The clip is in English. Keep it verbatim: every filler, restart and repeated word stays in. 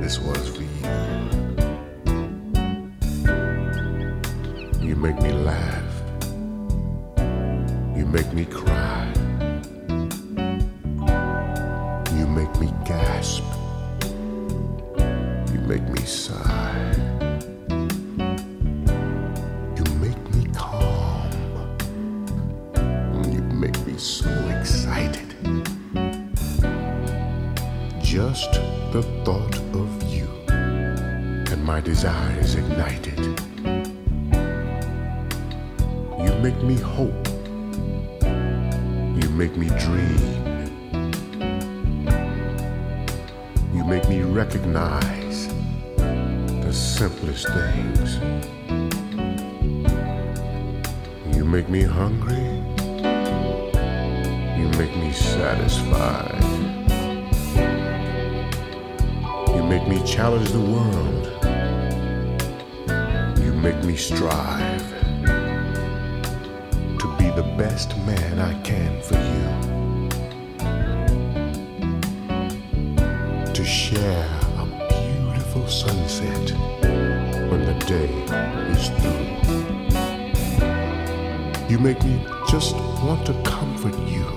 this was for you. You make me laugh. You make me cry. You make me gasp. You make me sigh. You make me calm. You make me so excited. Just the thought of you and my desires ignited. You make me hope. You make me dream. You make me recognize the simplest things. You make me hungry. You make me satisfied. You make me challenge the world. You make me strive to be the best man I can for you. To share a beautiful sunset when the day is through. You make me just want to comfort you